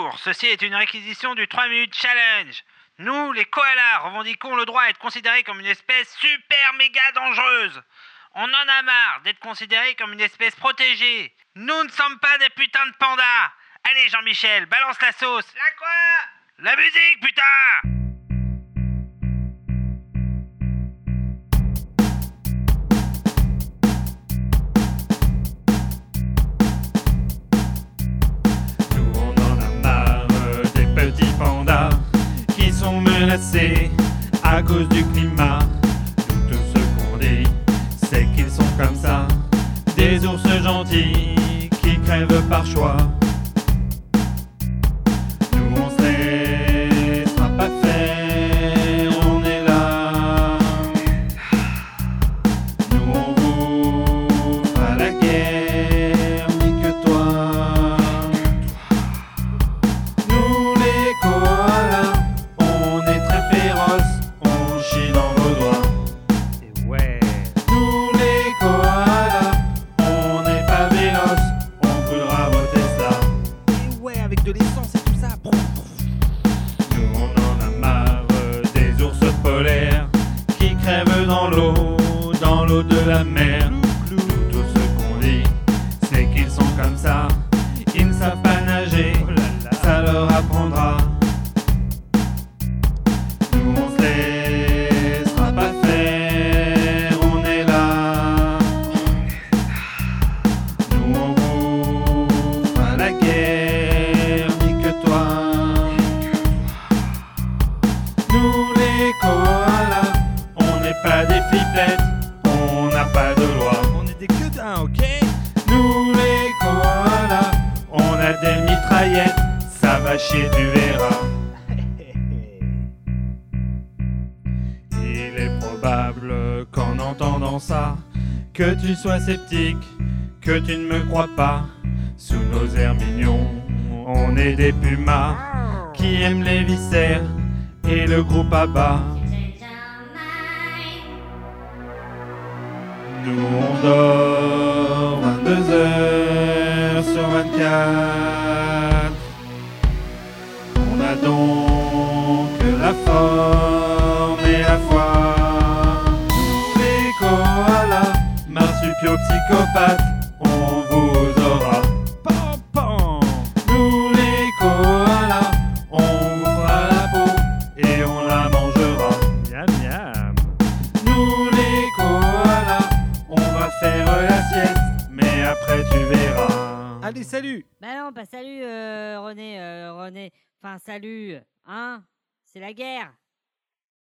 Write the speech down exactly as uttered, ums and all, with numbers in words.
Bonjour, ceci est une réquisition du trois minutes challenge. Nous, les koalas, revendiquons le droit à être considérés comme une espèce super méga dangereuse. On en a marre d'être considérés comme une espèce protégée. Nous ne sommes pas des putains de pandas. Allez Jean-Michel, balance la sauce. La quoi? La musique, putain! Menacés à cause du climat. Nous, tout ce qu'on dit, c'est qu'ils sont comme ça, des ours gentils qui crèvent par choix. Nous on se laissera pas faire, on est là. Nous on vous fera la guerre, ni que toi. Nous les koalas, de l'essence et tout ça. Nous on en a marre des ours polaires qui crèvent dans l'eau, dans l'eau de la mer. Tout, tout ce qu'on dit, c'est qu'ils sont comme ça, ils ne savent pas nager, oh là là. Ça leur apprendra. Nous on se laissera pas faire, on est là. Nous on vous fera la guerre. Nous les koalas, on n'est pas des flippettes, on n'a pas de loi. On est des quedins, ok? Nous les koalas, on a des mitraillettes, ça va chier, tu verras. Il est probable qu'en entendant ça, que tu sois sceptique, que tu ne me crois pas. Sous nos airs mignons, on est des pumas qui aiment les viscères et le groupe à bas. Nous on dort vingt-deux heures sur vingt-quatre. On a donc la forme et la foi. Nous les koalas, marsupiaux psychopathes, on vous aura. Pam, pam. Nous les koalas, on vous fera la peau et on la mangera. Miam miam. Nous les koalas, on va faire la sieste, mais après tu verras. Allez, salut. Bah non, pas salut euh, René, euh, René. Enfin, salut, hein? C'est la guerre.